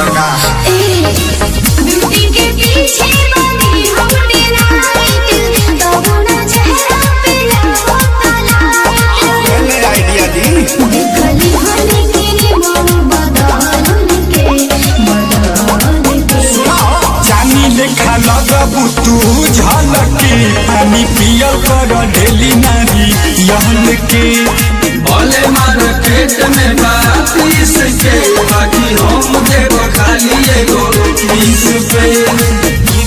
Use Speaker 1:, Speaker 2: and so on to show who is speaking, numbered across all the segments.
Speaker 1: बका
Speaker 2: ब्यूटी के पीछे बनी हम डिलाइट तो ना चेहरा पे लगो लाइट
Speaker 1: मैंने आइडिया दी
Speaker 2: देखली हनी तेरे मन बदन के
Speaker 1: जानी लेखा लगबू तू झलके पानी पियल कर ढेली नारी यहन के
Speaker 3: भले मार्केट में बातीस के बाकी हम देव खाली एगो 20 पे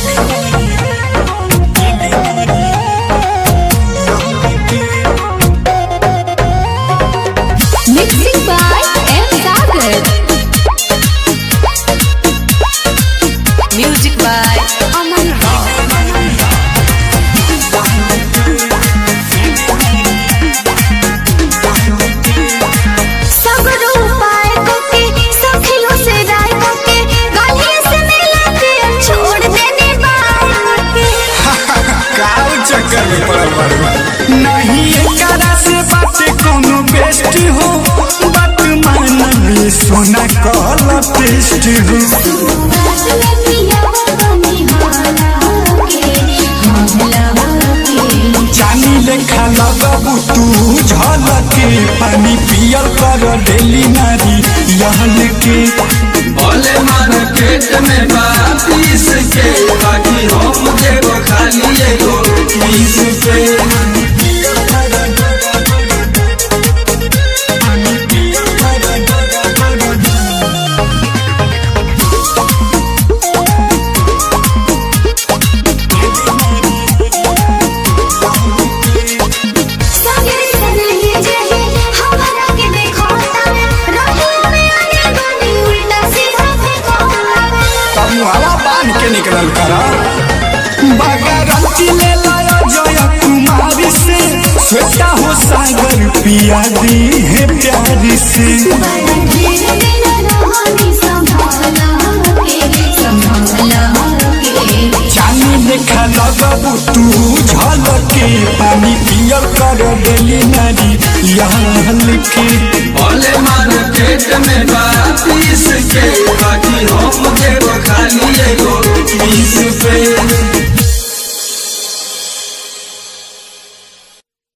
Speaker 2: Mixing by M. Sagar. Music by Aman Rao. सब रूपाए कोके सब खिलों से राय कोके गली से मिला के छोड़ देने बाय के
Speaker 1: काऊ चक्कर में पड़ल बारू नहीं एकरा से बात कोनो बेस्ट हो बात मान में सोना कल टेस्ट हो
Speaker 2: बात में पिया बनी हाला के
Speaker 1: जानी लेखा लगबू तू झलके पानी पियल कर ढेली नारी यहन के
Speaker 3: भले मार्केट में बातीस के बाकी हम देव खाली एगो 20 पे
Speaker 2: सगरे से नहीं जहे हमारा के देखो रही में आने बनी उल्टा सीधा फेंको
Speaker 1: तब हवा बांध के निकलल करा बगरती ले लाया जय कुमारी से स्वेता हो सागर पिया दी है प्यारी से
Speaker 2: बड़ा ढेर दिन रहानी संभाला के
Speaker 1: जानी लेखा लगबू तू झलके पानी पियल कर ढेली नारी यहन के
Speaker 3: भले मार्केट में